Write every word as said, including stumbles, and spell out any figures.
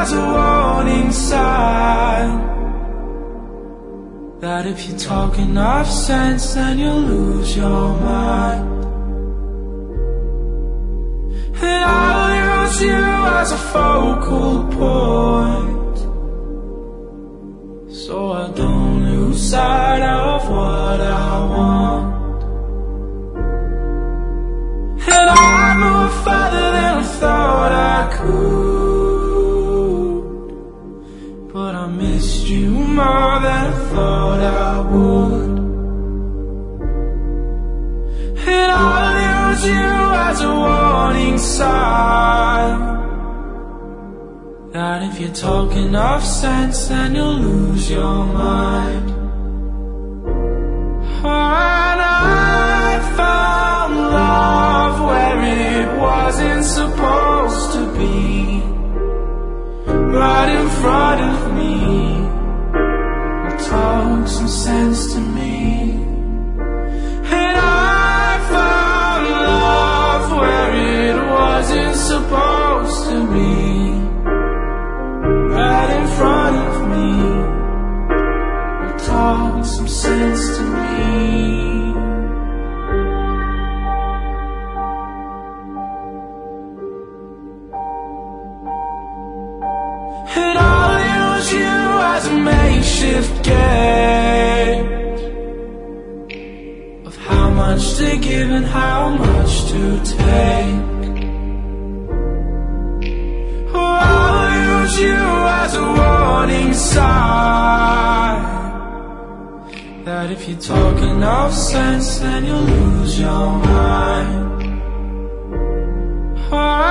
as a warning sign that if you talk enough sense, then you'll lose your mind. And I'll use you as a focal point, so I don't lose sight of what I want. And I moved farther than I thought I could, but I missed you more than I thought I would. And I'll use you as a warning sign that if you talk enough sense, then you'll lose your mind. And I found love where it wasn't supposed to be, right in front of me. Talk some sense to me. And I found love where it wasn't supposed to be, right in front of me. Talk some sense to me. And I'll use you as a makeshift gauge of how much to give and how much to take. Oh, I'll use you as a warning sign that if you talk enough sense, then you'll lose your mind. Oh,